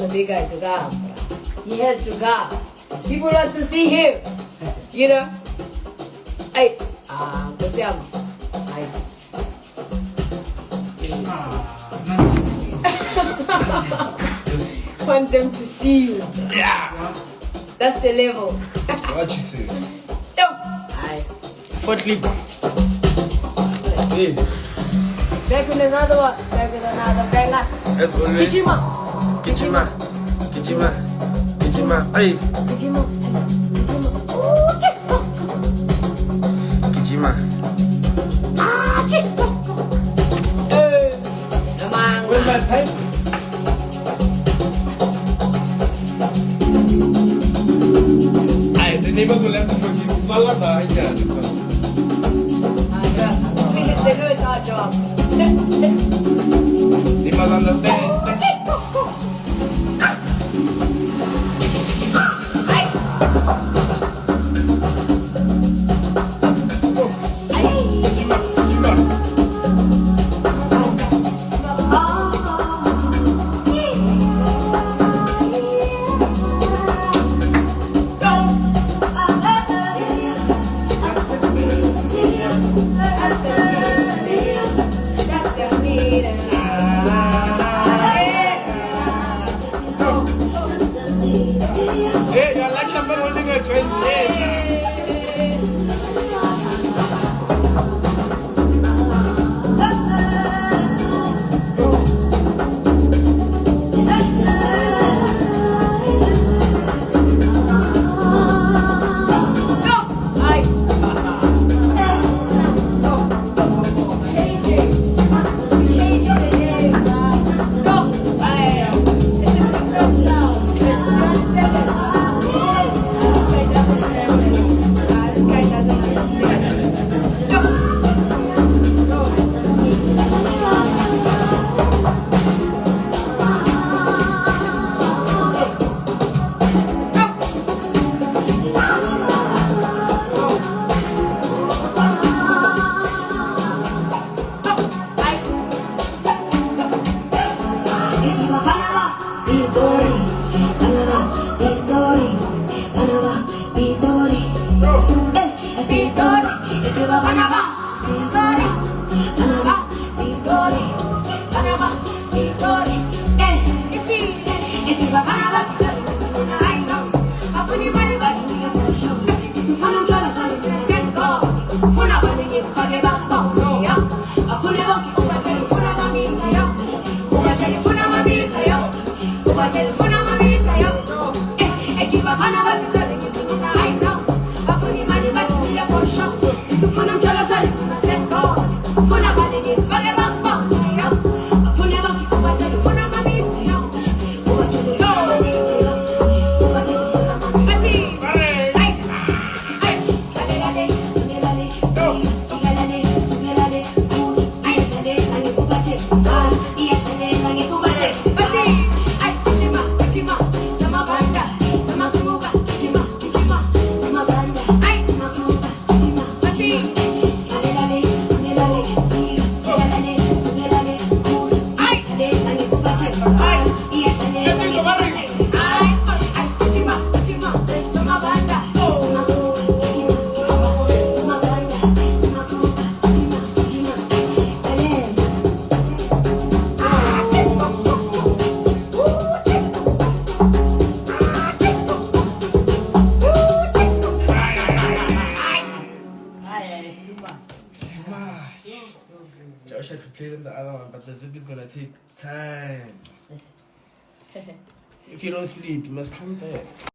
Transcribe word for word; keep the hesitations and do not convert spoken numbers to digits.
the big guy to come. He has to come. People want to see him. You know? Hey, ah, kasi am. Ay. Want them to see you. Yeah. That's the level. What you say? No. Ay. Fourthly. Hey. Back with another one. Back with another banger. As always. Kichima. Kichima. Kichima. Kichima. Hey. Kichima. Kichima. Kichima. Ah, Kichima. Hey. Namang. Where's my time? Ay, the neighbors will have to forgive you. Wala na, yeah. They know it's our job. They must understand. Hey, I like somebody holding a train. I wish I could play them the other one, but the zip is gonna take time. If you don't sleep, you must come back.